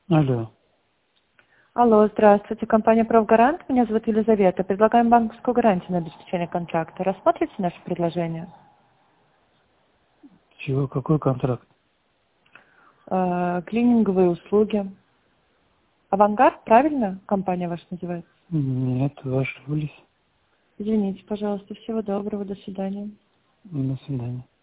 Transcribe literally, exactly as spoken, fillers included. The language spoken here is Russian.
Алло. Алло, здравствуйте, компания «Профгарант». Меня зовут Елизавета. Предлагаем банковскую гарантию на обеспечение контракта. Рассмотрите наше предложение? Чего? Какой контракт? Э, клининговые услуги. «Авангард», правильно компания ваша называется? Нет, вы ошиблись. Извините, пожалуйста. Всего доброго. До свидания. До свидания.